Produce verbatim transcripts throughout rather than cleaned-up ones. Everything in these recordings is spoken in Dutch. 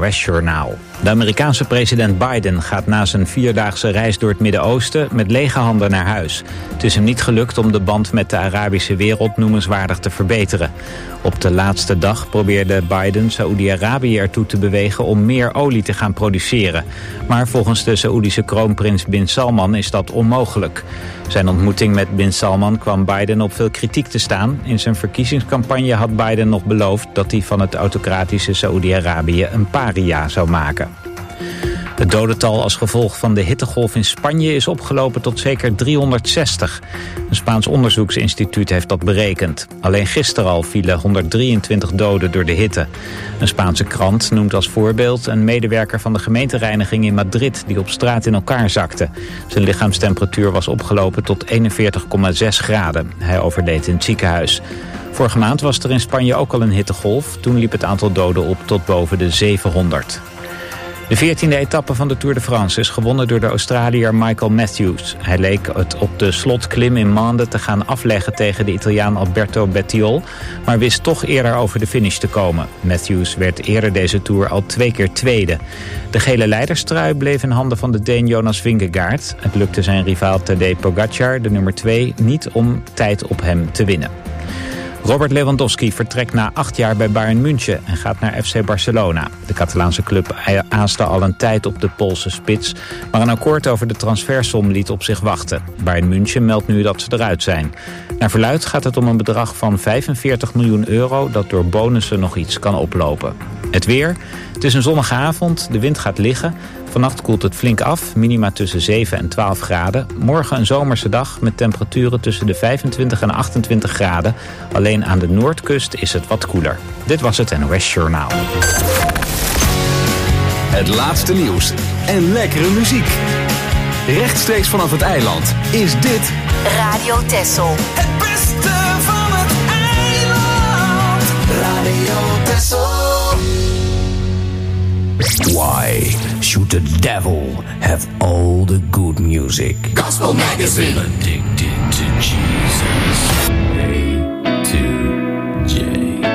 N O S-journaal. De Amerikaanse president Biden gaat na zijn vierdaagse reis door het Midden-Oosten met lege handen naar huis. Het is hem niet gelukt om de band met de Arabische wereld noemenswaardig te verbeteren. Op de laatste dag probeerde Biden Saoedi-Arabië ertoe te bewegen om meer olie te gaan produceren. Maar volgens de Saoedische kroonprins Bin Salman is dat onmogelijk. Zijn ontmoeting met Bin Salman kwam Biden op veel kritiek te staan. In zijn verkiezingscampagne had Biden nog beloofd dat hij van het autocratische Saoedi-Arabië een paria zou maken. Het dodental als gevolg van de hittegolf in Spanje is opgelopen tot zeker driehonderdzestig. Een Spaans onderzoeksinstituut heeft dat berekend. Alleen gisteren al vielen honderddrieëntwintig doden door de hitte. Een Spaanse krant noemt als voorbeeld een medewerker van de gemeentereiniging in Madrid die op straat in elkaar zakte. Zijn lichaamstemperatuur was opgelopen tot eenenveertig komma zes graden. Hij overleed in het ziekenhuis. Vorige maand was er in Spanje ook al een hittegolf. Toen liep het aantal doden op tot boven de zevenhonderd. De veertiende etappe van de Tour de France is gewonnen door de Australiër Michael Matthews. Hij leek het op de slotklim in Mende te gaan afleggen tegen de Italiaan Alberto Bettiol, maar wist toch eerder over de finish te komen. Matthews werd eerder deze Tour al twee keer tweede. De gele leiderstrui bleef in handen van de Deen Jonas Vingegaard. Het lukte zijn rivaal Tadej Pogacar, de nummer twee, niet om tijd op hem te winnen. Robert Lewandowski vertrekt na acht jaar bij Bayern München en gaat naar F C Barcelona. De Catalaanse club aaste al een tijd op de Poolse spits, maar een akkoord over de transfersom liet op zich wachten. Bayern München meldt nu dat ze eruit zijn. Naar verluidt gaat het om een bedrag van vijfenveertig miljoen euro dat door bonussen nog iets kan oplopen. Het weer. Het is een zonnige avond, de wind gaat liggen. Vannacht koelt het flink af, minima tussen zeven en twaalf graden. Morgen een zomerse dag met temperaturen tussen de vijfentwintig en achtentwintig graden. Alleen aan de noordkust is het wat koeler. Dit was het N O S-journaal. Het laatste nieuws en lekkere muziek. Rechtstreeks vanaf het eiland is dit Radio Texel. Het beste van het eiland. Radio Texel. Why should the devil have all the good music? Gospel Magazine. Addicted to Jesus. A to J.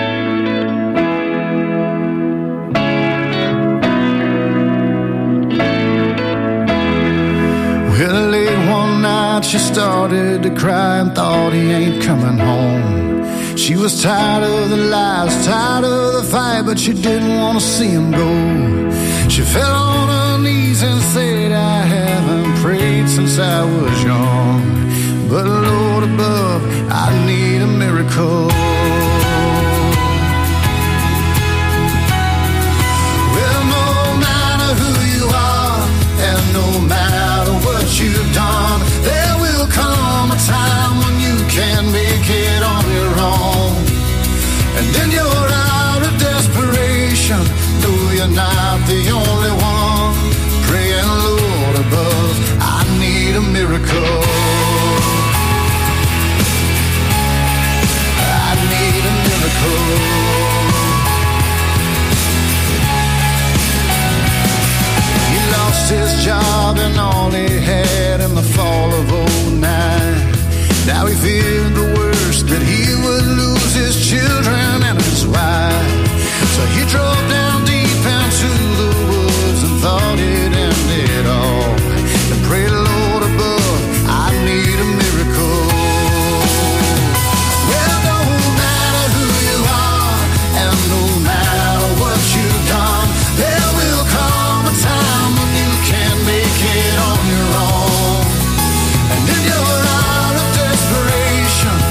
Well, late one night she started to cry and thought he ain't coming home. She was tired of the lies, tired of the fight, but she didn't want to see him go. She fell on her knees and said, I haven't prayed since I was young, but Lord above, I need a miracle. Well, no matter who you are, and no matter what you've done, there will come a time when you can make it on your own. And then you're out of desperation, though you're not the only one. Praying, Lord above, I need a miracle. I need a miracle. He lost his job and all he had in the fall of oh nine. Now he feared the worst, that he would lose his children and his wife. So he drove down deep into the woods and thought it ended all. And prayed, Lord above, I need a miracle. Well, no matter who you are, and no matter what you've done, there will come a time when you can make it on your own. And then you're out of desperation,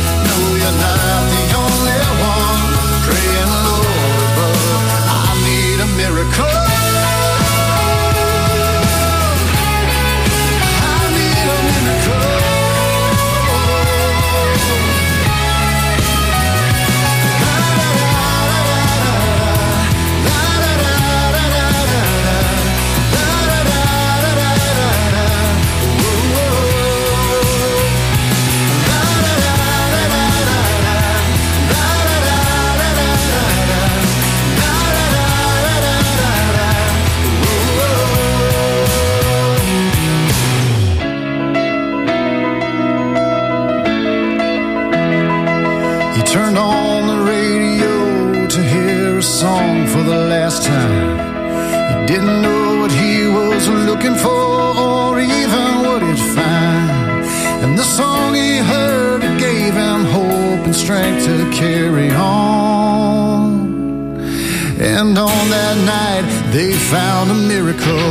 didn't know what he was looking for or even what he'd find. And the song he heard gave him hope and strength to carry on. And on that night they found a miracle.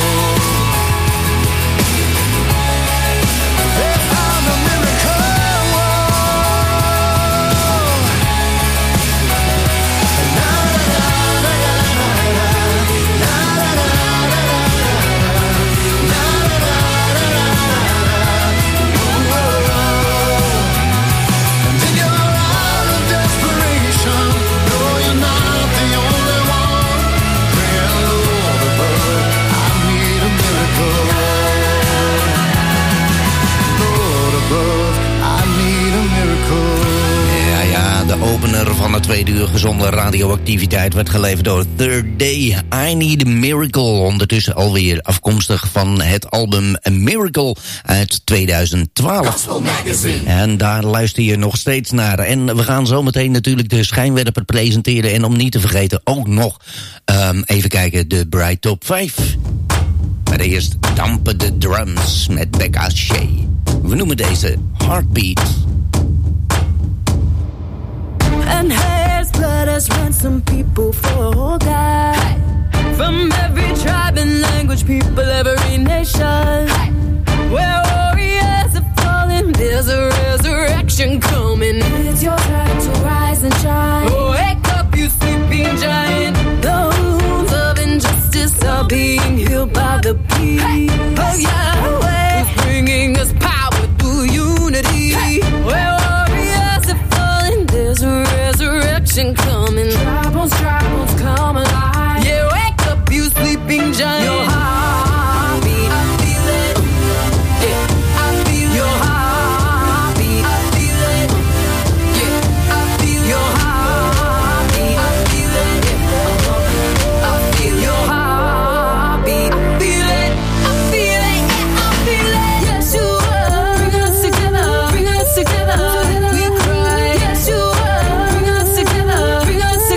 Opener van het tweede uur gezonde radioactiviteit werd geleverd door Third Day. I Need a Miracle. Ondertussen alweer afkomstig van het album A Miracle uit tweeduizend twaalf. En daar luister je nog steeds naar. En we gaan zometeen natuurlijk de schijnwerper presenteren. En om niet te vergeten ook nog um, even kijken de Bright Top vijf. Maar eerst Dampen de Drums met Becca Shea. We noemen deze Heartbeat. And has blood has ransomed people for God. From every tribe and language, people, every nation. Where warriors are falling, there's a resurrection coming. It's your time to rise and shine. Wake up, you sleeping giant. The wounds of injustice are being healed by the peace of Yahweh, who's bringing us power through unity. Where warriors are falling, there's a resurrection coming. Dry bones, dry bones, come alive. Yeah, wake up, you sleeping giant. Your heartbeat, I feel it. Yeah, I feel your heartbeat. I feel it. Yeah, I feel your heartbeat. I feel it. Yeah, I feel your heartbeat. I feel it. I feel it. Yeah, I feel it. Yeshua, bring us together. Bring us together. We cry. Yeshua, bring us together. Bring us together.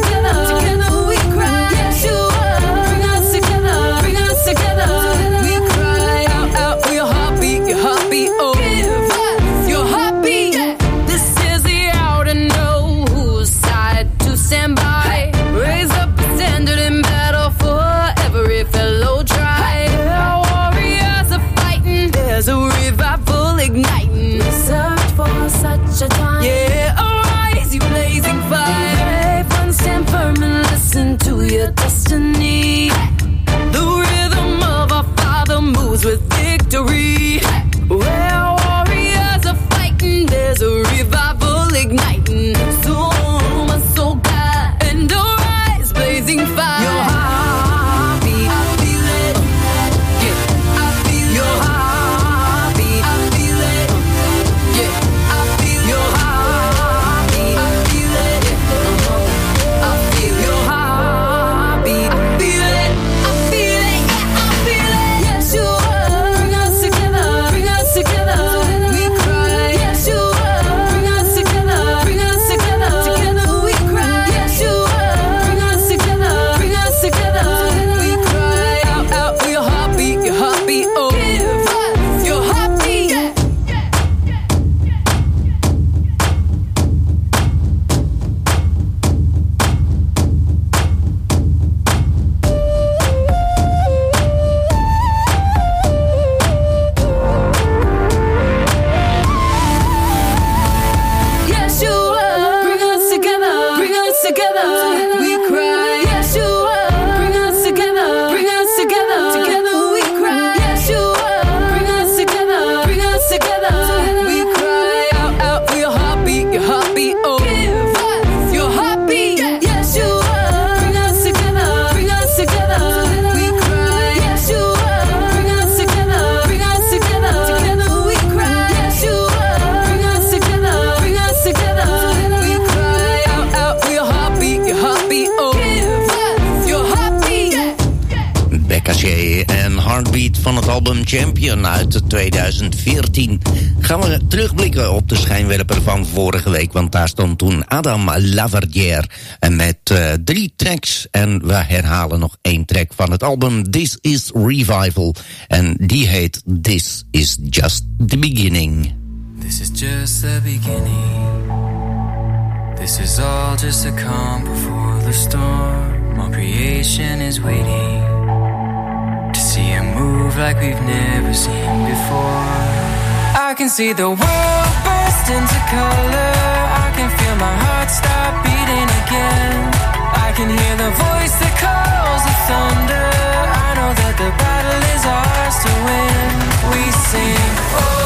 Caché en Heartbeat van het album Champion uit tweeduizend veertien. Gaan we terugblikken op de schijnwerper van vorige week, want daar stond toen Adam Laverdière met uh, drie tracks. En we herhalen nog één track van het album This is Revival. En die heet This is Just the Beginning. This is just the beginning. This is all just a calm before the storm. All creation is waiting to see him move like we've never seen before. I can see the world burst into color. I can feel my heart stop beating again. I can hear the voice that calls the thunder. I know that the battle is ours to win. We sing, oh.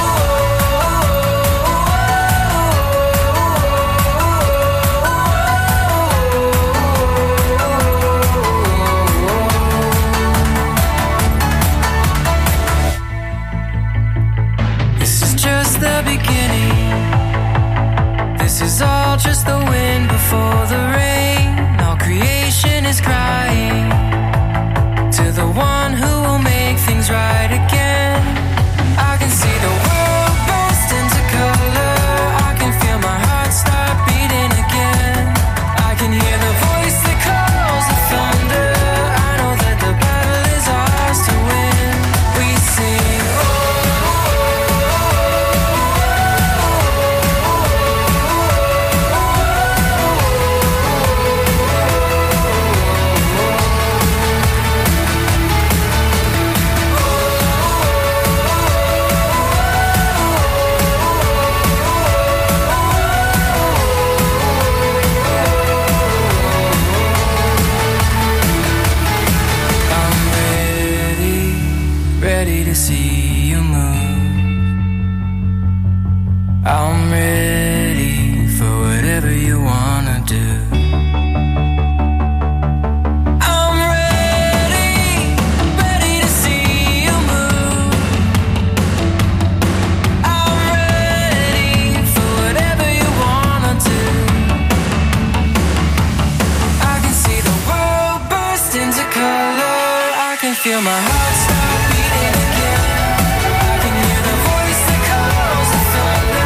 The beginning. This is all just the wind before the rain. All creation is crying to the one who will make things right again. I can see the world burst into color. I can feel my heart start beating again. I can hear the voice that calls the thunder. I know that the battle is ours to win. We sing, oh. I'm ready for whatever you wanna do. I'm ready, ready to see you move. I'm ready for whatever you wanna do. I can see the world burst into color. I can feel my heart start beating again. I can hear the voice that calls the thunder.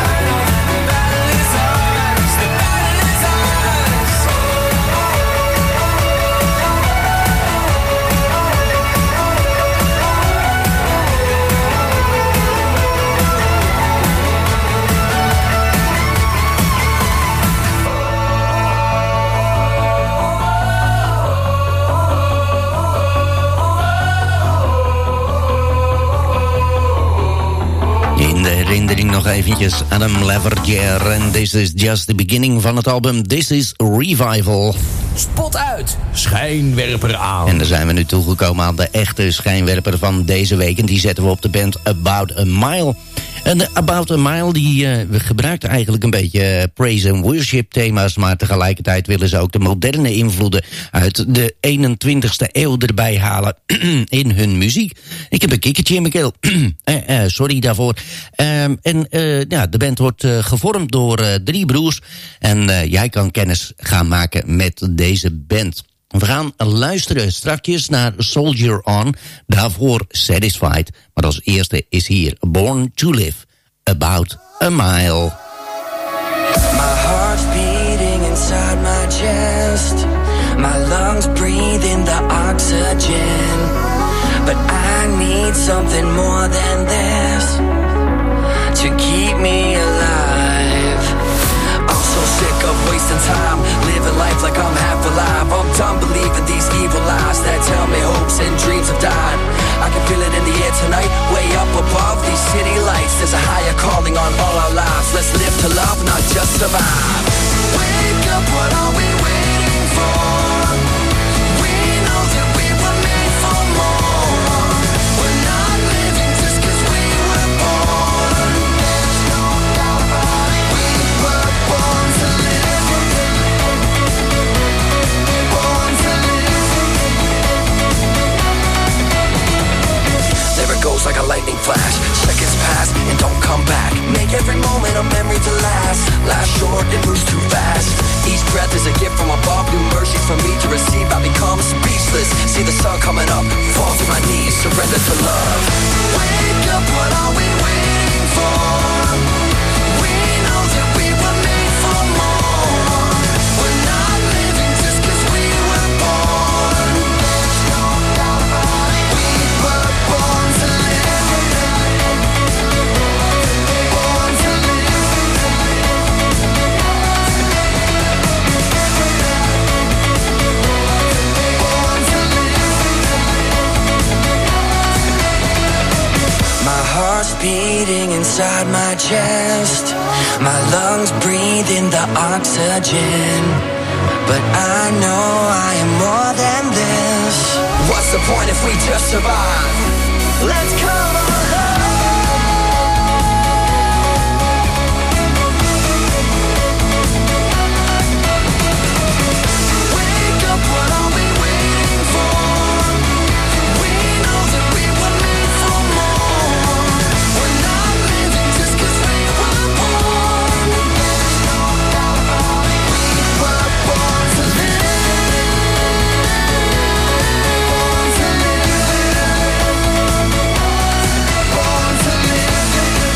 Herinnering nog eventjes Adam Laverdière en This is just the beginning van het album This is Revival. Spot uit, schijnwerper aan. En dan zijn we nu toegekomen aan de echte schijnwerper van deze week. En die zetten we op de band About a Mile. En de About a Mile die uh, gebruikt eigenlijk een beetje praise and worship thema's, maar tegelijkertijd willen ze ook de moderne invloeden uit de eenentwintigste eeuw erbij halen in hun muziek. Ik heb een kikkertje in mijn keel. uh, uh, sorry daarvoor. Um, en uh, ja, de band wordt uh, gevormd door uh, drie broers. En uh, jij kan kennis gaan maken met deze band. We gaan luisteren strakjes naar Soldier On, daarvoor Satisfied. Maar als eerste is hier Born to Live, About a Mile. My heart's beating inside my chest. My lungs breathe in the oxygen. But I need something more than this to keep me alive. I'm so sick of wasting time, living life like I'm half alive. I'm done believing these evil lies that tell me hopes and dreams have died. I can feel it in the air tonight, way up above these city lights. There's a higher calling on all our lives. Let's live to love, not just survive. Wake up, what are we waiting for? We know that we were made for more. We're not living just cause we were born. There's no doubt about it. We were born to live. Born to live. There it goes like a lightning flash. Seconds pass and don't come back. Make every moment a memory to last. Last short, it moves too fast. Each breath is a gift from above, new mercies for me to receive. I become speechless, see the sun coming up, fall to my knees, surrender to love. Wake up, what are we waiting for? We know that we were made for more. We're not living just cause we were born. There's no doubt about it. We were born to live. Born to live. Born to live. My heart's beating inside my chest. My lungs breathe in the oxygen. But I know I am more than this. What's the point if we just survive? Let's come alive. Wake up, what are we waiting for? We know that we were made for more. We're not living just cause we were born. There's no doubt about it. We were born to live. Born to live. Born to live.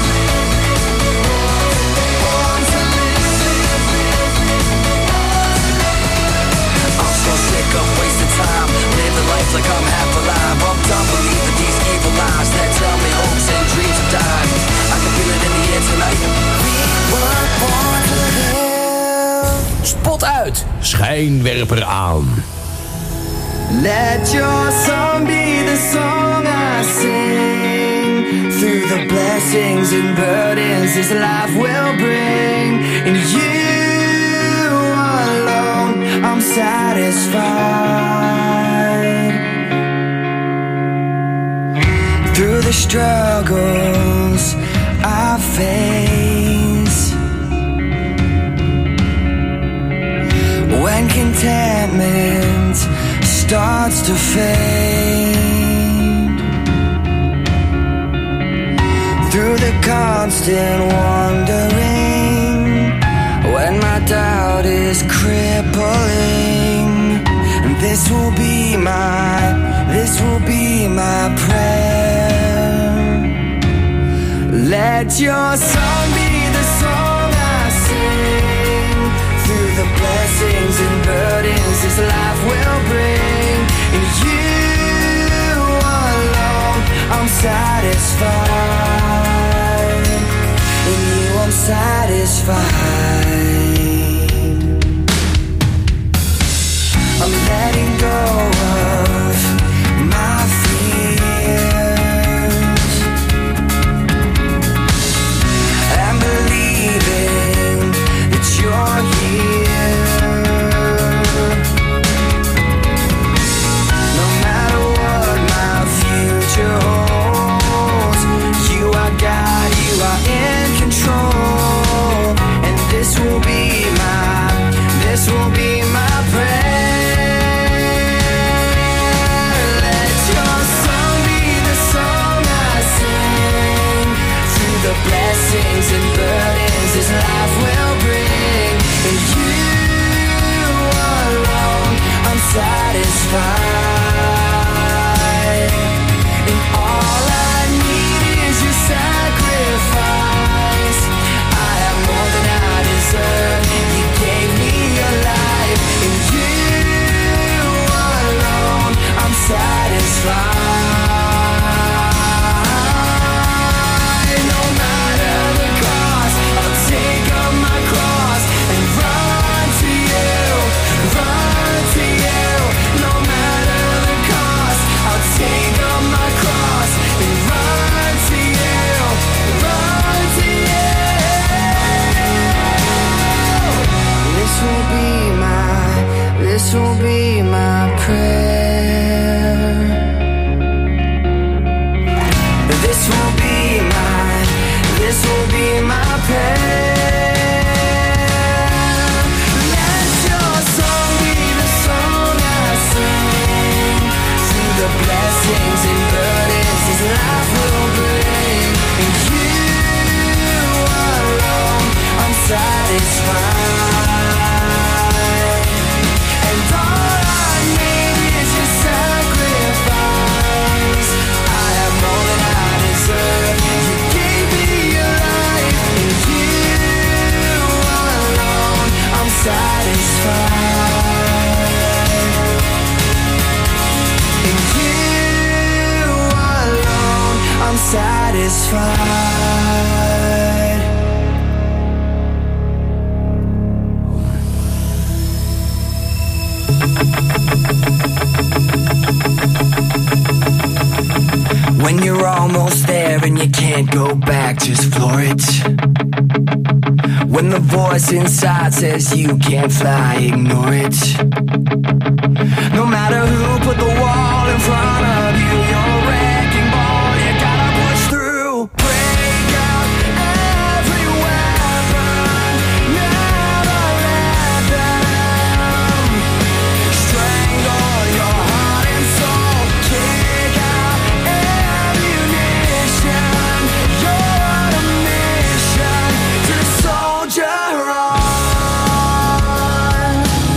Born to live. I'm so sick of wasting time, living life like I'm half alive. I'm done believing these evil lies that tell me hopes and dreams have died. I can feel it in the air tonight. We were born to live. Spot uit, schijnwerper aan. Let your song be the song I sing. Through the blessings and burdens this life will bring. In you alone, I'm satisfied. Through the struggles I face, when contentment starts to fade, through the constant wandering, when my doubt is crippling, and this will be my, this will be my prayer. Let your song be the song I sing. Through the blessings and burdens this life will bring. In you alone, I'm satisfied. In you I'm satisfied. I'm letting go of my fears and believing that you're here. No matter what my future holds, you are God, you are in control. And this will be my, this will be my prayer. Let your song be the song I sing. Through the blessings and burdens this life will bring. In you alone, I'm satisfied. And all I need is your sacrifice. I have more than I deserve. You gave me your life. In you alone, I'm satisfied. No matter the cost, I'll take up my cross and run to you, run to you. No matter the cost, I'll take up my cross satisfied. When you're almost there and you can't go back, just floor it. When the voice inside says you can't fly, ignore it. No matter who put the wall in front of you, you're a wrecking ball, you gotta push through. Break out every weapon, never let them strangle your heart and soul. Kick out ammunition, you're on a mission to soldier on.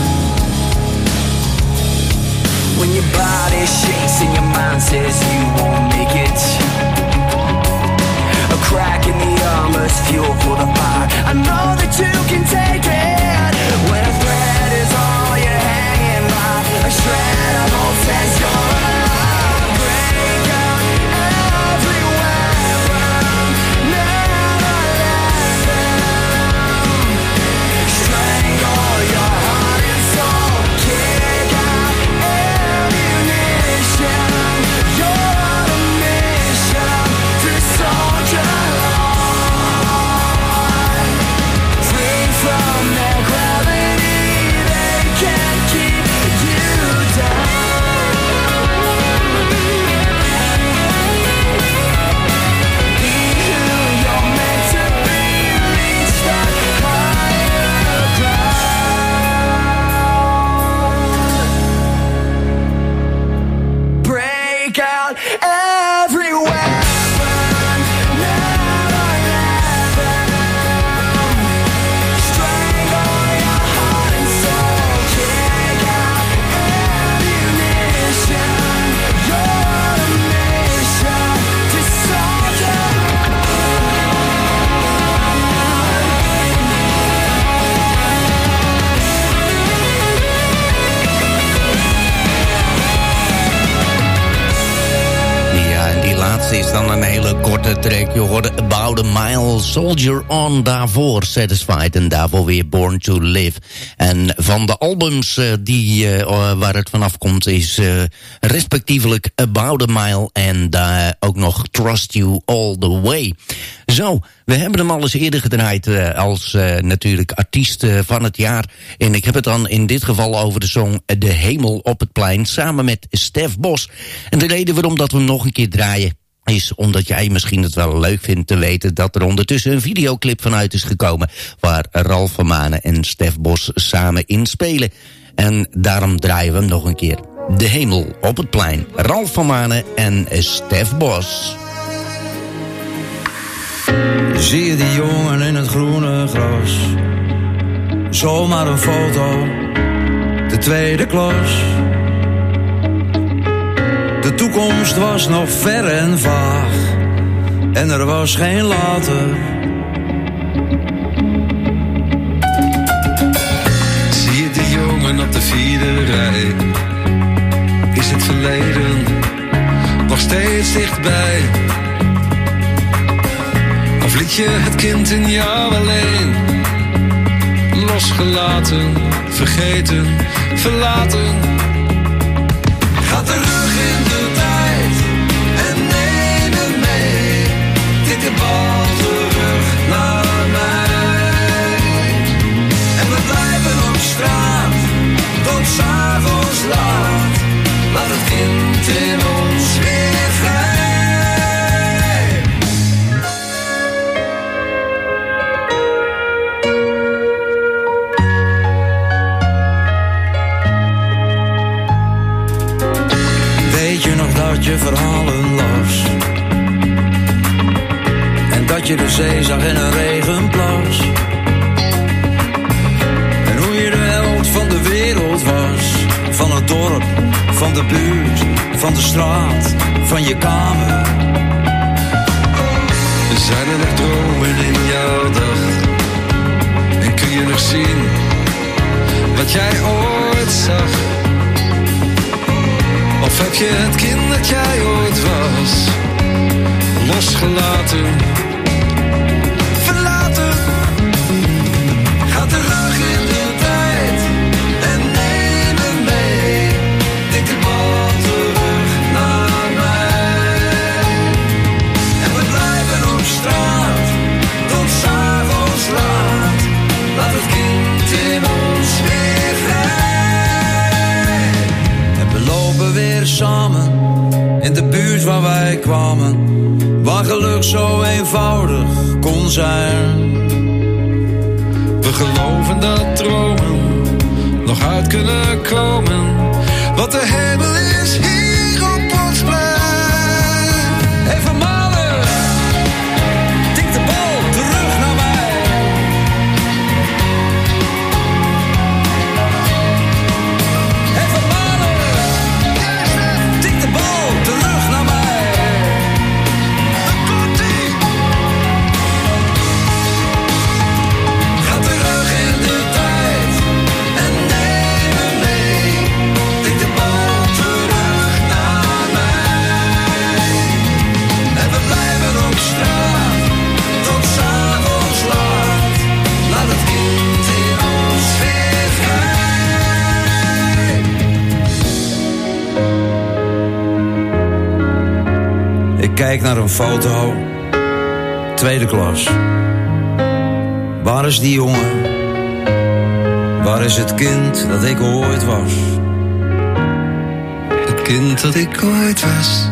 When your body shakes and your mind says you won't make it, a crack in the armor's fuel for the fire. I know that you can take it. When a thread is all you're hanging by, a shred of hope says you're alive. Break out every weapon, never let them strangle your heart and soul. Kick out ammunition, you're on a mission to soldier on. Free from their gravity, they can't keep you down. Be who you're meant to be, reach that higher ground. Break out every weapon, never let them strangle your heart and soul. Kick out ammunition, you're on a mission to soldier Ja, en die laatste is dan een hele korte track. Je hoorde About a Mile, Soldier On, daarvoor Satisfied en daarvoor weer Born to Live. En van de albums uh, die, uh, waar het vanaf komt is uh, respectievelijk About a Mile en uh, ook nog Trust You All the Way. Zo, we hebben hem al eens eerder gedraaid uh, als uh, natuurlijk artiest uh, van het jaar. En ik heb het dan in dit geval over de song De Hemel op het Plein samen met Stef Bos. En de reden waarom dat we hem nog een keer draaien is omdat jij misschien het wel leuk vindt te weten dat er ondertussen een videoclip vanuit is gekomen waar Ralf van Manen en Stef Bos samen in spelen. En daarom draaien we hem nog een keer. De Hemel op het Plein. Ralf van Manen en Stef Bos. Zie je die jongen in het groene gras? Zomaar een foto, de tweede klas. De toekomst was nog ver en vaag, en er was geen later. Zie je die jongen op de vierde rij? Is het verleden nog steeds dichtbij? Of liet je het kind in jou alleen? Losgelaten, vergeten, verlaten. Ga terug in de tijd en neem het mee. Tik de bal terug naar mij. En we blijven op straat, tot 's avonds laat. Laat het kind in ons weer vrij. Dat je verhalen las en dat je de zee zag in een regenplas. En hoe je de held van de wereld was, van het dorp, van de buurt, van de straat, van je kamer. Zijn er nog dromen in jouw dag? En kun je nog zien wat jij ooit zag? Of heb je het kind dat jij ooit was losgelaten. Verlaten. Ga terug in de tijd en neem me mee. Tik de bal terug naar mij. En we blijven op straat tot 's avonds laat. Laat het kind in ons weer vrij. En we lopen weer samen in de buurt waar wij kwamen, waar geluk zo eenvoudig kon zijn. We geloven dat dromen nog uit kunnen komen, wat de hemel is hier op ons plein. Even malen, tik de bal terug naar mij. Even malen, tik de bal terug naar mij. Ga terug in de tijd en neem me mee. Tik de bal terug naar mij. En we blijven op straat tot 's avonds laat. Laat het kind in ons weer vrij. Ik kijk naar een foto, tweede klas. Waar is die jongen? Waar is het kind dat ik ooit was? Het kind dat ik ooit was.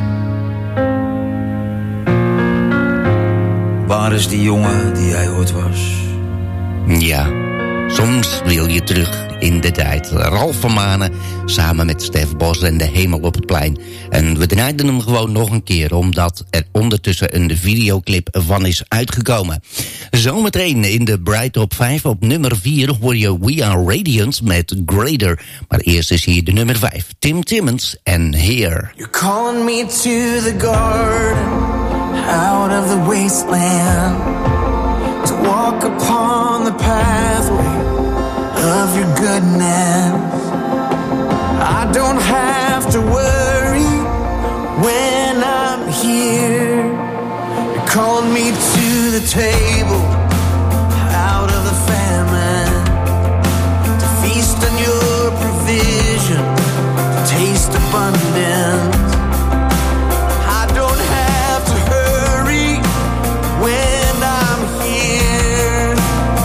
Waar is die jongen die jij ooit was? Ja, soms wil je terug in de tijd. Ralf van Manen samen met Stef Bos en De Hemel op het Plein. En we draaiden hem gewoon nog een keer, omdat er ondertussen een videoclip van is uitgekomen. Zometeen in de Bright Top vijf op nummer vier hoor je We Are Radiant met Greater. Maar eerst is hier de nummer vijf, Tim Timmons en Here. You're calling me to the garden, out of the wasteland, to walk upon the pathway of your goodness. I don't have to worry when I'm here. You're calling me to the table, out of the famine, to feast on your provision, to taste abundance. I don't have to hurry when I'm here.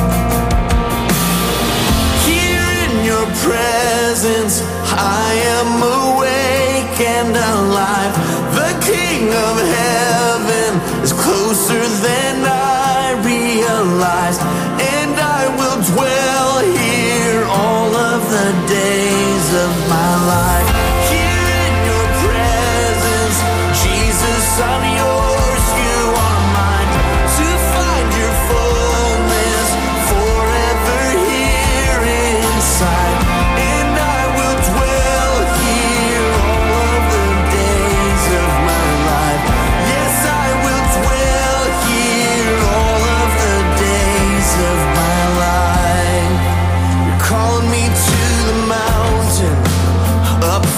Here in your presence, I am awake and alive. The King of Heaven is closer than I realized, and I will dwell here all of the days of my life. Here in your presence, Jesus, I'm yours, you are mine, to find your fullness forever here inside. And I will dwell here all of the days of my life. Yes, I will dwell here all of the days of my life. You're calling me to the mountain, up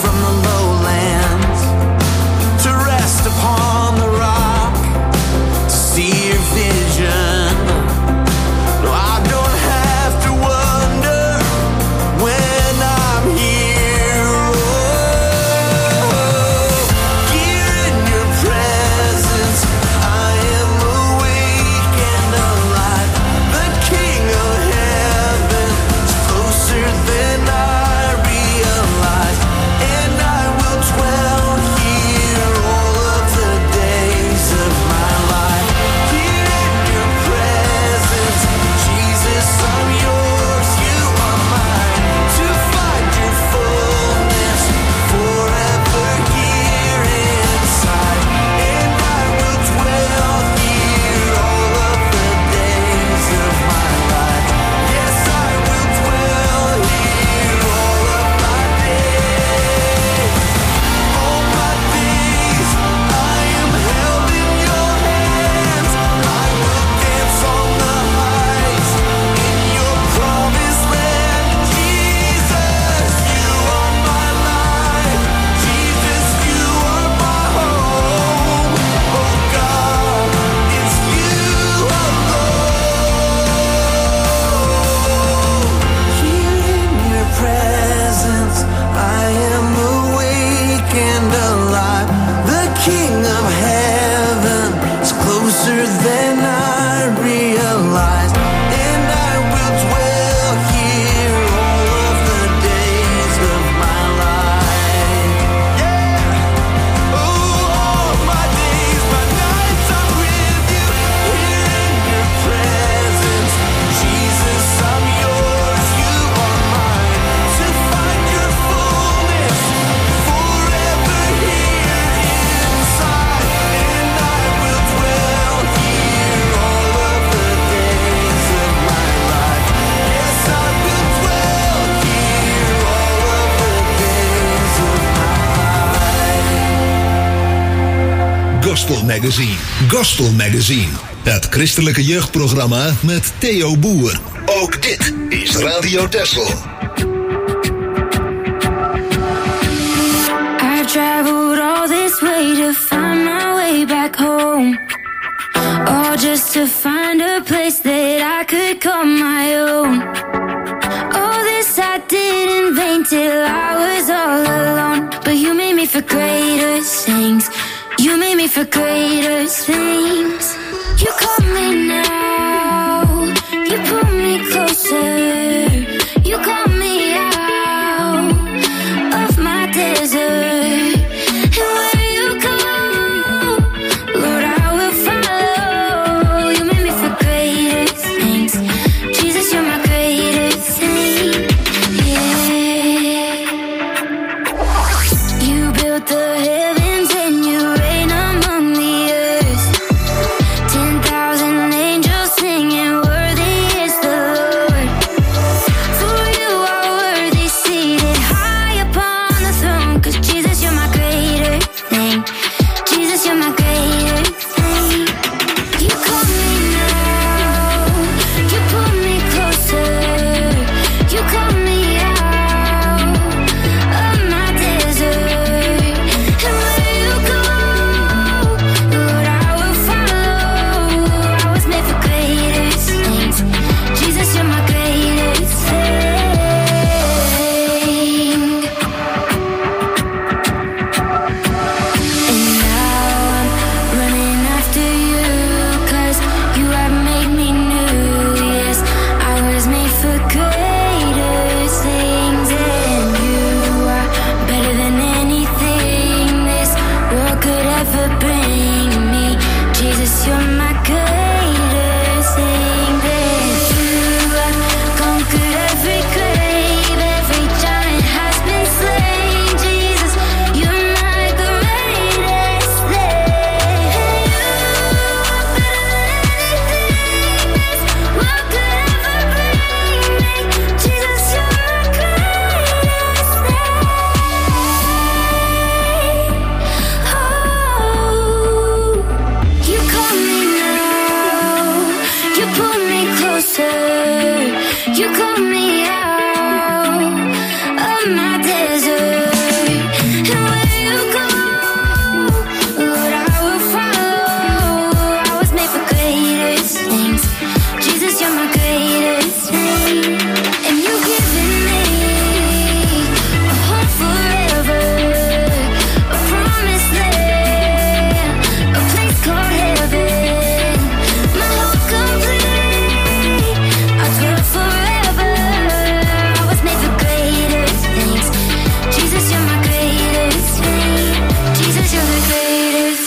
King of heaven is closer than I realized, and I will dwell here all of the days of my life. Yeah. Oh, all my days, my nights are with you, here in your presence. Jesus, I'm yours, you are mine, to find your fullness forever here inside. And I will dwell here all of the days of my life. Yes, I will dwell here all of the days of my life. Gospel Magazine. Gospel Magazine. Het christelijke jeugdprogramma met Theo Boer. Ook dit is Radio Texel. I've traveled all this way to find my way back home. All just to find a place that I could call my own. All this I did in vain till I was all alone. But you made me for greater things. You made me for greater things. You call me now. You pull me closer. You call me out of my desert. And where you go, Lord, I will follow. You made me for greater things. Jesus, you're my greater thing. Yeah. You built the heavens and you reign among the earth. Ten thousand angels singing, worthy is the Lord. For you are worthy, seated high upon the throne. 'Cause Jesus, you're my greater thing. Jesus, you're my greater thing. You call me now. You pull me closer. You call me out of my desert. And where you go, Lord, I will follow. I was made for greater things. Jesus, you're my greater thing. And now I'm running after you, 'cause you have made me new. Yes, I was made for greater things, and you are better than anything this world could ever bring me. Jesus, you're my greater thing. That you have conquered every grave, every giant has been slain. Jesus, you're my greatest thing. You are better than anything this world could ever bring me. Jesus, you're my greatest thing. Oh, you call me now. You pull me closer. You call me out of my desert. And where you go, Lord, I will follow. I was made for greater things. Jesus, you're my greater thing. And you've given me a home forever, a promised land, a place called heaven. My hope complete, I dwell forever. I was made for greater things. Jesus, you're my greater thing. Jesus, you're the greatest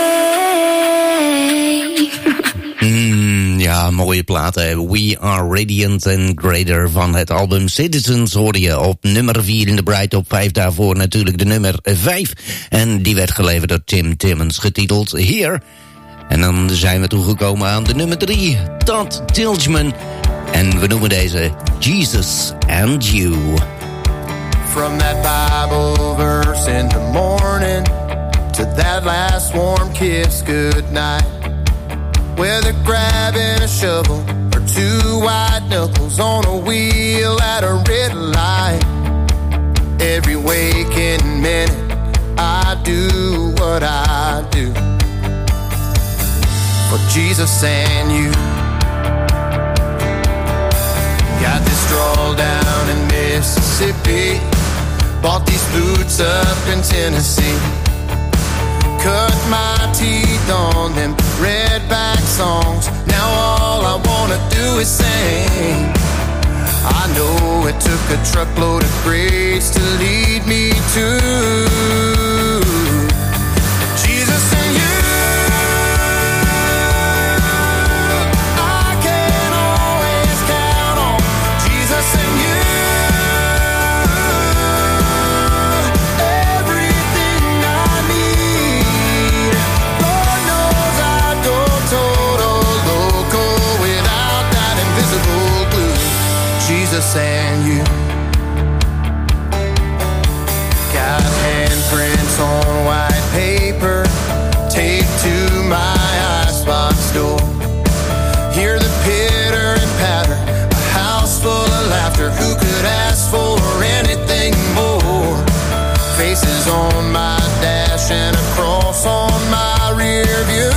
thing. Mm, ja, mooie platen. We Are Radiant and Greater van het album Citizens hoorde je op nummer vier in de Bright Top vijf. Daarvoor natuurlijk de nummer vijf. En die werd geleverd door Tim Timmons, getiteld Here. En dan zijn we toegekomen aan de nummer drie, Todd Tilghman. En we noemen deze Jesus and You. From that Bible verse in the morning to that last warm kiss goodnight, whether grabbing a shovel or two white knuckles on a wheel at a red light, every waking minute I do what I do for Jesus and you. Got this stroll down in Mississippi, bought these boots up in Tennessee. cut my teeth on them redback songs. Now all I wanna do is sing. I know it took a truckload of grace to lead me to Jesus and you. I can always count on Jesus and you. Everything I need. Lord knows I'd go total loco without that invisible glue. Jesus and you. Got handprints on white paper taped to my icebox door. Hear the pitter and patter, a house full of laughter. Who could ask for anything more? Faces on my dash and a cross on my rear view.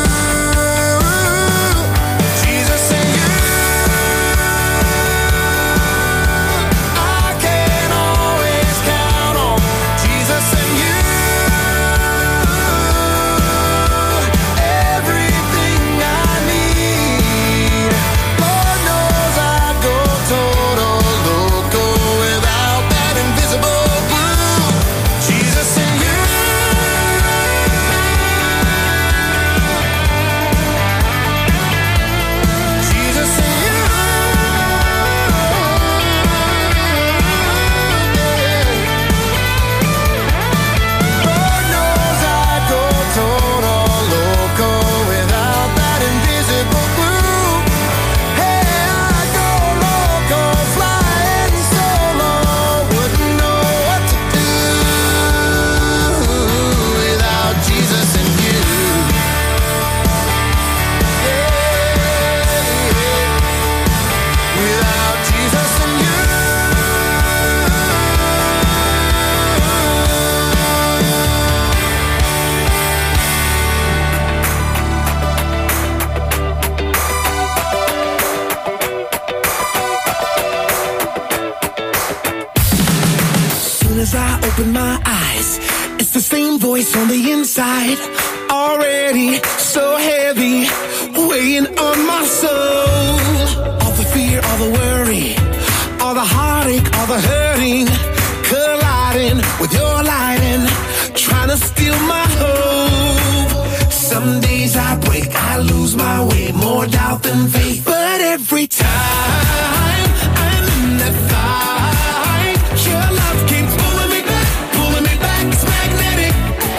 On the inside, already so heavy, weighing on my soul. All the fear, all the worry, all the heartache, all the hurting, colliding with your lighting, trying to steal my hope. Some days I break, I lose my way, more doubt than faith. But every time I'm in that fight, your love keeps pulling me back, pulling me back. It's magnetic.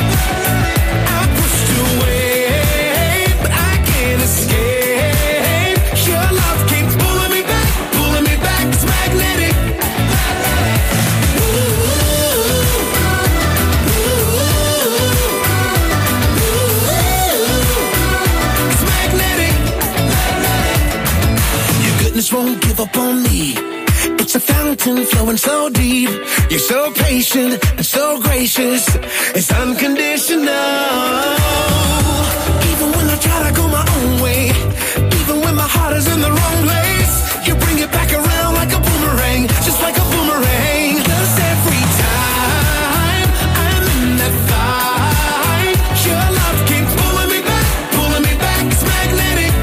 Won't give up on me. It's a fountain flowing so deep. You're so patient and so gracious. It's unconditional. Even when I try to go my own way, even when my heart is in the wrong place, you bring it back around like a boomerang, just like a boomerang. 'Cause every time I'm in that fight, your love keeps pulling me back, pulling me back. It's magnetic.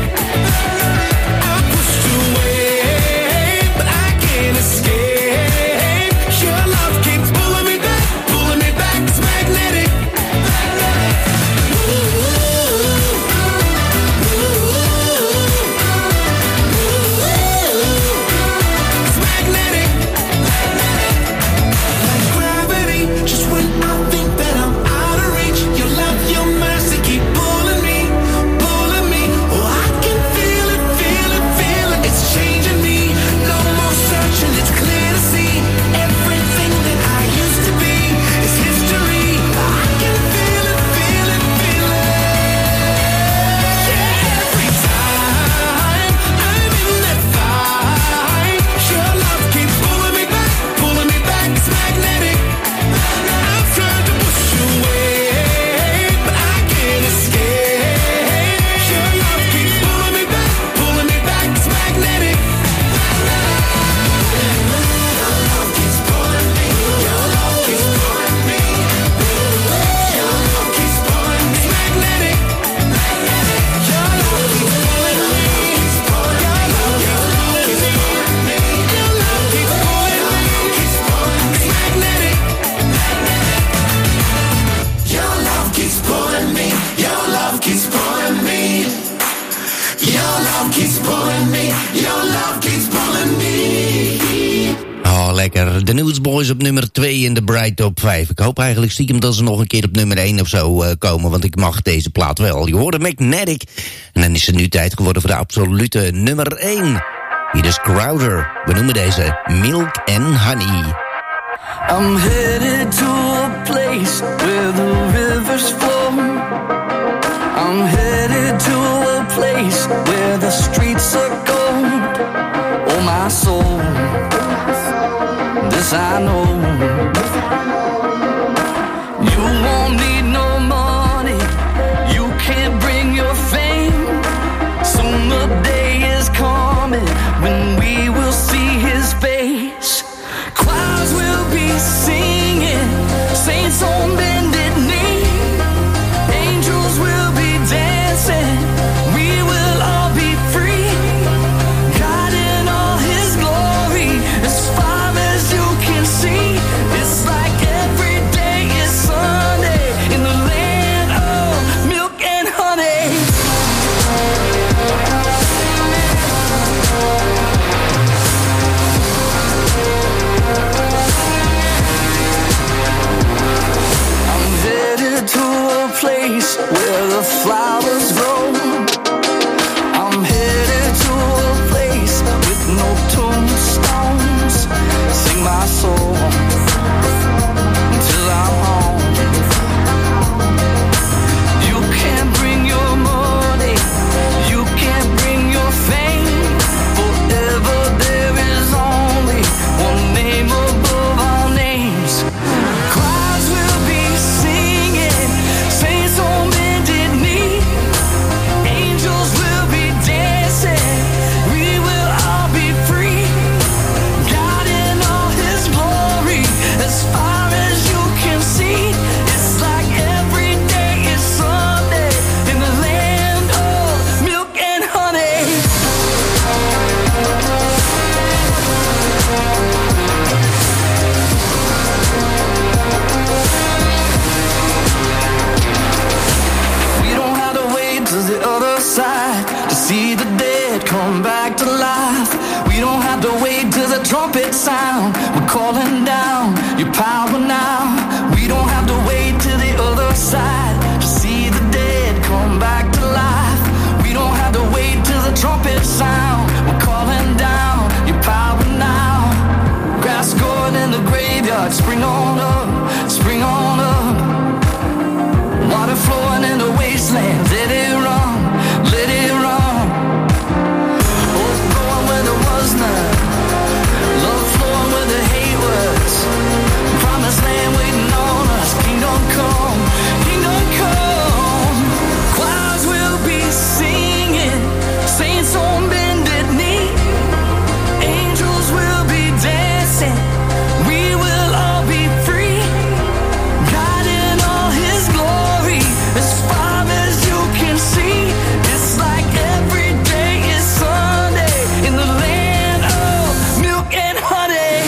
Escape. Your love keeps pulling me back, pulling me back. It's magnetic. lekker. De Newsboys op nummer twee in de Bright Top vijf. Ik hoop eigenlijk stiekem dat ze nog een keer op nummer één of zo uh, komen, want ik mag deze plaat wel. Je hoorde Magnetic. En dan is het nu tijd geworden voor de absolute nummer één. Hier is Crowder. We noemen deze Milk and Honey. I'm headed to a place where the rivers flow. I'm headed to a place where the streets are gold. Oh, my soul, this I know. You won't need no money, you can't bring your fame. Soon the day is coming when we will see his face. Choirs will be singing, saints on bended knee. Angels will be dancing, we will all be free. God in all his glory, as far as you can see. It's like every day is Sunday in the land of milk and honey. I'm headed to a place where the flowers grow. I'm headed to a place with no tombstones. Sing my soul until I'm home. You can't bring your money, you can't bring your fame. Forever there is only one name above all names. Choirs will be singing, saints on bended knee. Angels will be dancing, we will all be free. God in all his glory, as far as you can see. It's like every day is Sunday in the land of milk and honey. We don't have to wait to the other side to see the dead come back to life. We don't have to wait till the trumpet sound. We're calling down your power now. We don't have to wait till the other side to see the dead come back to life. We don't have to wait till the trumpet sound. We're calling down your power now. Grass growing in the graveyard, spring on up, spring on up. Water flowing in the wasteland, let it run, let it run. Hope going where there was none, love flowing where the hate was. Promised land waiting on us, kingdom come, kingdom come. Choirs will be singing, saints on bended knee. Angels will be dancing, we will all be free. God in all his glory, as far as you can see. It's like every day is Sunday in the land of milk and honey.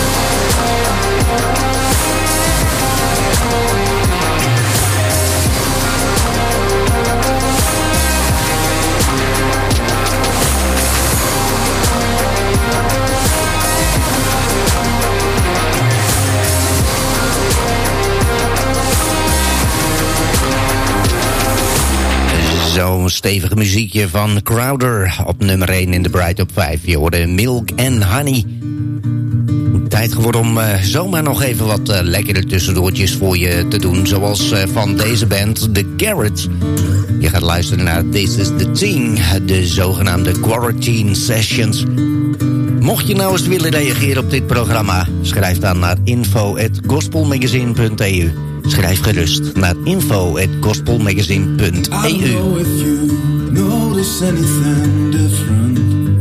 Zo'n stevig muziekje van Crowder op nummer één in de Bright Top vijf. Je hoorde Milk and Honey. Tijd geworden om uh, zomaar nog even wat uh, lekkere tussendoortjes voor je te doen. Zoals uh, van deze band, The Garrets. Je gaat luisteren naar This is the Thing, de zogenaamde Quarantine Sessions. Mocht je nou eens willen reageren op dit programma, schrijf dan naar info at gospelmagazine punt e u. Schrijf gerust naar info at gospelmagazine punt e u. I don't know if you notice anything different.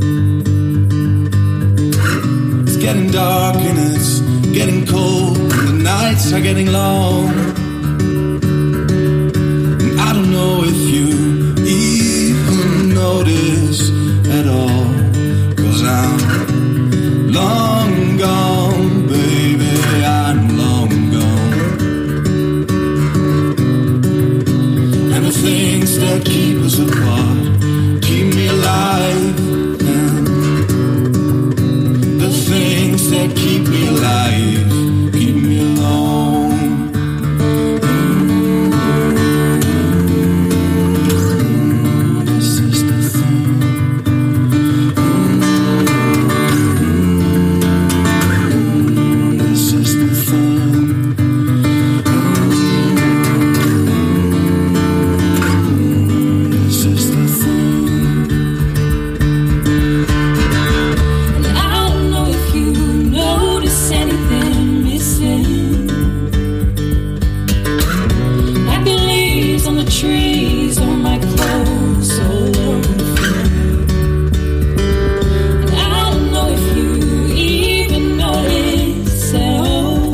It's getting dark and it's getting cold and the nights are getting long. And I don't know if you even notice at all. 'Cause I'm long gone, baby, I'm long gone. And the things that keep us apart keep me alive. And the things that keep me alive trees on my clothes so warm and free. And I don't know if you even notice at all,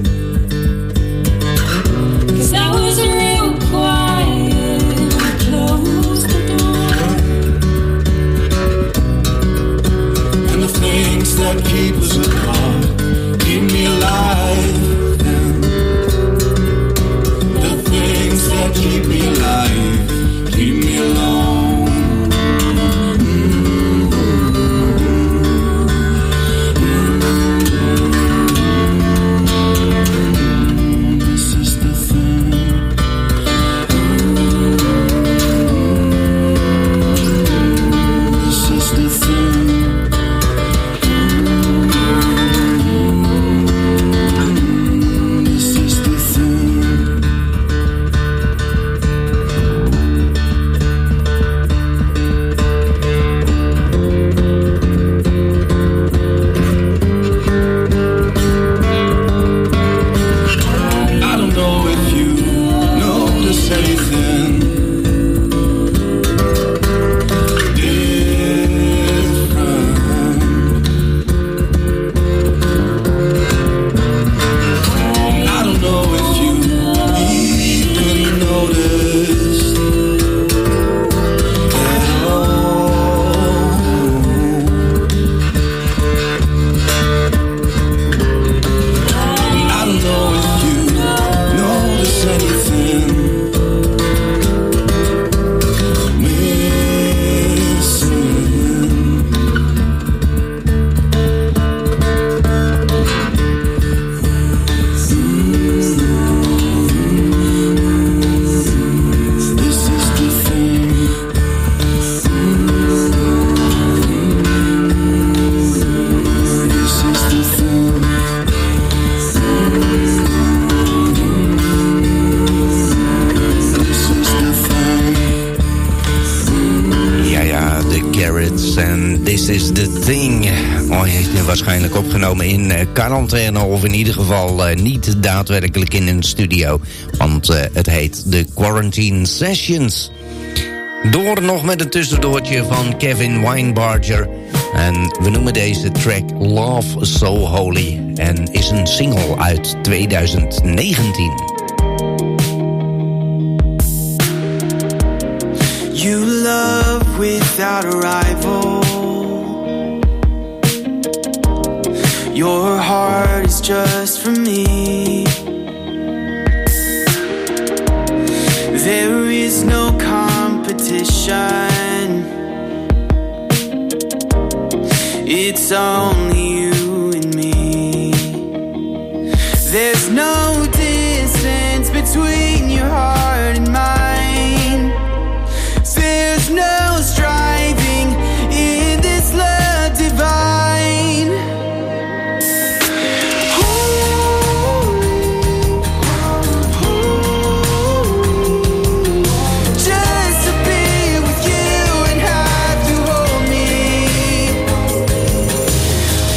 'cause I was real quiet when I closed the door. And the things that keep us apart keep me alive. The things that keep me alive keep me alone. This is the thing. This is the thing. This is the thing. I don't know if you notice anything different. I don't know if you even noticed at all. I don't know if you notice anything missing. This is the thing. This is the thing. This is the thing. Ja, ja, de Garrett's en This is the Thing. Oh, hij heeft nu waarschijnlijk opgenomen in uh, quarantaine, of in ieder geval uh, niet daadwerkelijk in een studio. Want uh, het heet The Quarantine Sessions. Door nog met een tussendoortje van Kevin Weinbarger. En we noemen deze track Love So Holy. En is een single uit twintig negentien. You love without a rival. Your heart is just for me. There is no competition. It's only you and me. There's no distance between your heart and mine. There's no striving in this love divine. Just to be with you and have you hold me.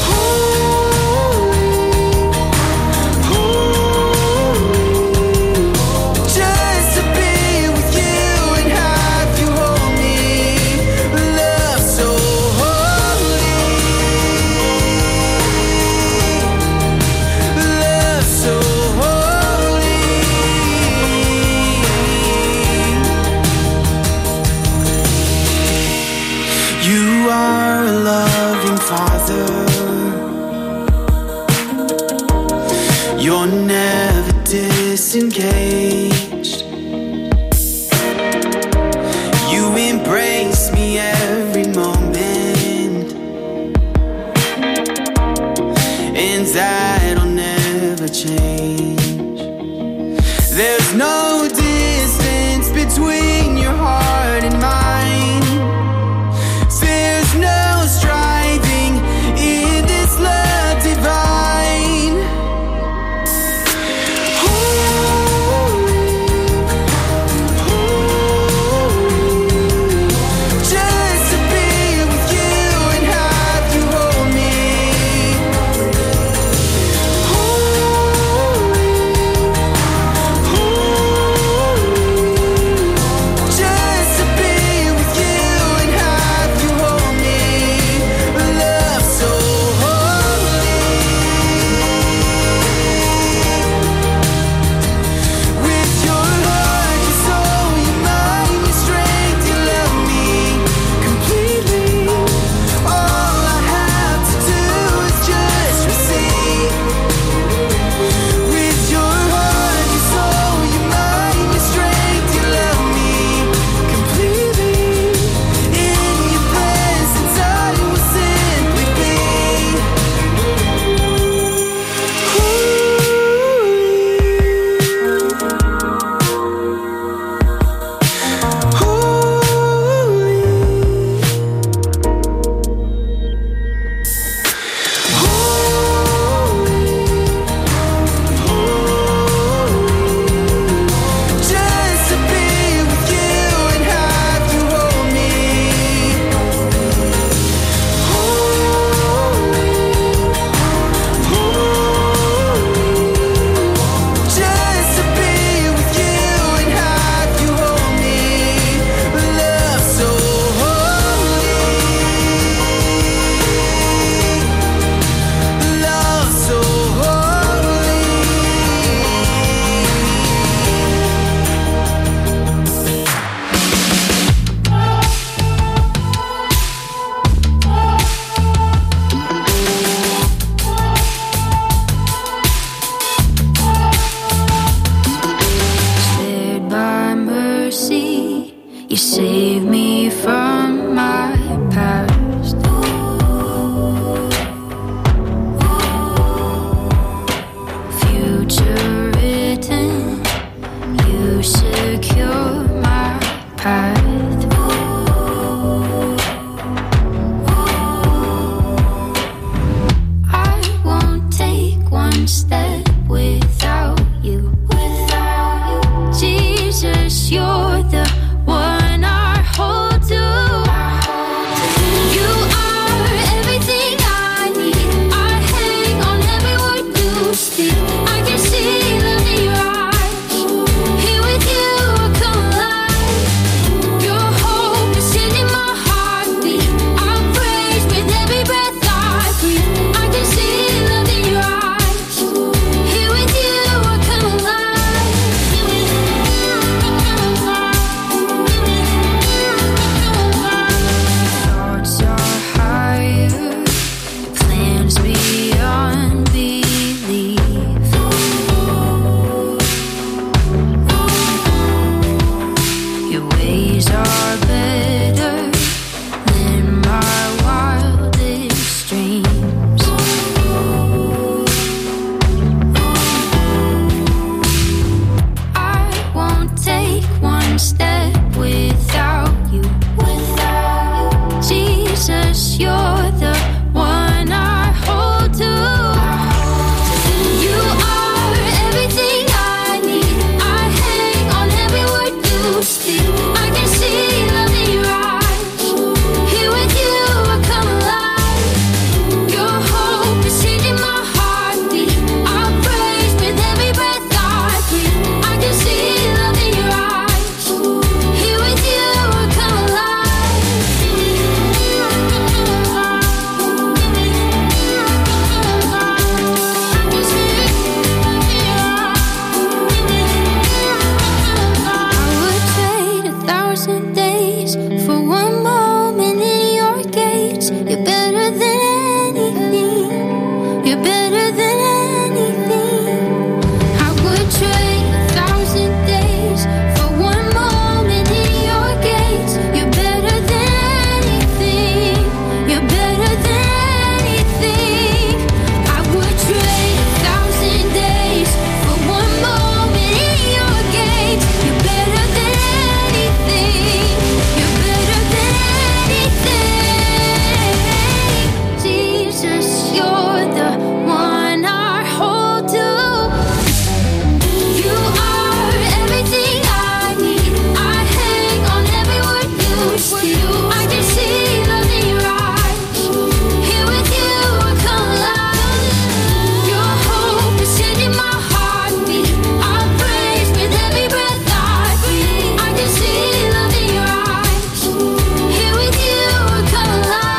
save me from my past. Future written, you secure my path. I won't take one step without you. Without you, Jesus, you're the one I hold to. You are everything I need. I hang on every word you speak. I can see love in your eyes. Here with you, I come alive. Your hope is in my heartbeat. I'll praise with every breath I breathe. I can see love in your eyes. Here with you, I come alive. Thoughts are higher, plans beyond belief. Your ways are better than my wildest dreams. I won't take one step without you. Without you, Jesus, you're the one I hold to. You are everything I need. I hang on every word you speak. I can see love in your eyes. Here with you, I come alive. Your hope is in my heartbeat. I'll praise with every breath I breathe. I can see love in your eyes. Here with you, I come alive. I would trade a thousand days for one moment in your gates. You're better than anything. You're better than anything. I would trade a thousand days for one moment in your gates. You're better than anything. You're better than anything. I would trade a thousand days for one moment in your gates. You're better than anything. You're better than anything. Jesus, you're the one I hold to. You are everything I need. I hang on every word you speak. I can see love in your eyes. Here with you, I come alive. Your hope is in my heartbeat. I praise with every breath I breathe. I can see love in your eyes. Here with you, I come alive.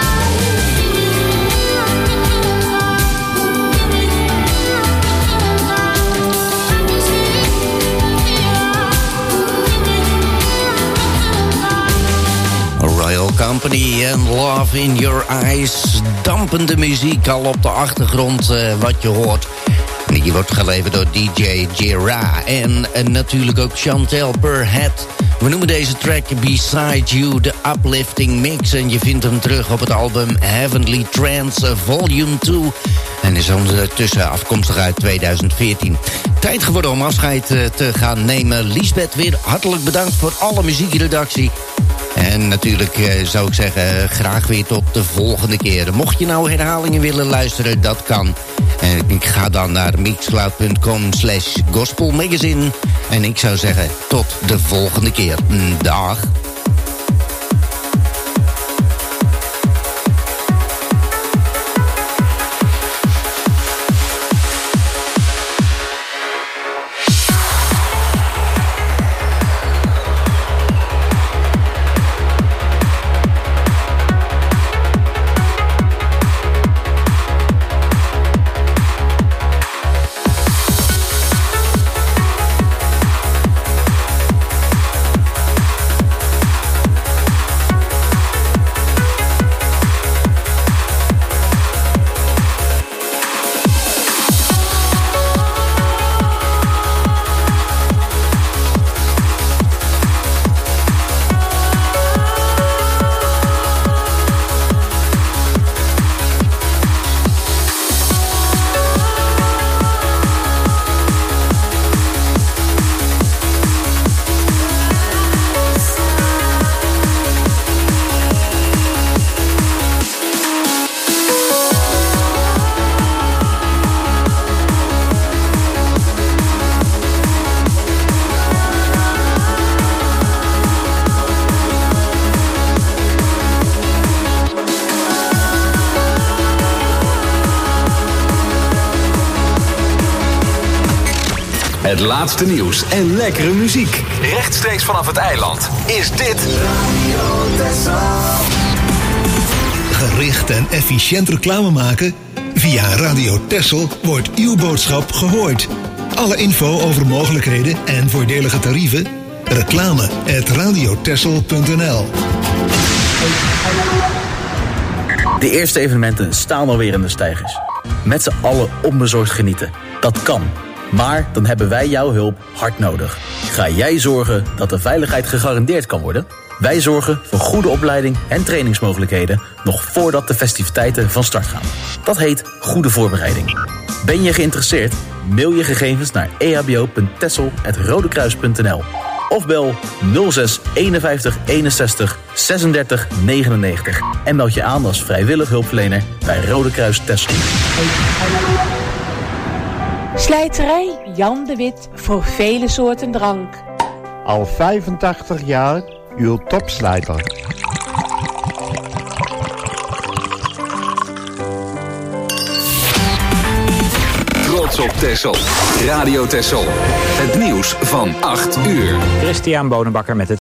Royal Company en Love in Your Eyes. Dampende muziek al op de achtergrond, uh, wat je hoort. En die wordt geleverd door D J J-Ra. En, en natuurlijk ook Chantel Per Head. We noemen deze track Beside You, de uplifting mix. En je vindt hem terug op het album Heavenly Trance Volume twee. En is ondertussen afkomstig uit tweeduizend veertien. Tijd geworden om afscheid te gaan nemen. Liesbeth, weer hartelijk bedankt voor alle muziekredactie. En natuurlijk eh, zou ik zeggen, graag weer tot de volgende keer. Mocht je nou herhalingen willen luisteren, dat kan. En ik ga dan naar mixcloud.com slash gospelmagazine. En ik zou zeggen, tot de volgende keer. Dag. Het laatste nieuws en lekkere muziek. Rechtstreeks vanaf het eiland is dit Radio Texel. Gericht en efficiënt reclame maken? Via Radio Texel wordt uw boodschap gehoord. Alle info over mogelijkheden en voordelige tarieven? Reclame at radiotexel punt n l. De eerste evenementen staan alweer in de steigers. Met z'n allen onbezorgd genieten. Dat kan. Maar dan hebben wij jouw hulp hard nodig. Ga jij zorgen dat de veiligheid gegarandeerd kan worden? Wij zorgen voor goede opleiding en trainingsmogelijkheden nog voordat de festiviteiten van start gaan. Dat heet goede voorbereiding. Ben je geïnteresseerd? Mail je gegevens naar e h b o punt texel apenstaartje rodekruis punt n l of bel nul zes eenenvijftig eenenzestig zesendertig negenennegentig en meld je aan als vrijwillig hulpverlener bij Rode Kruis Texel. Slijterij Jan de Wit voor vele soorten drank. Al vijfentachtig jaar uw topslijter. Trots op Texel. Radio Texel. Het nieuws van acht uur. Christian Bonenbakker met het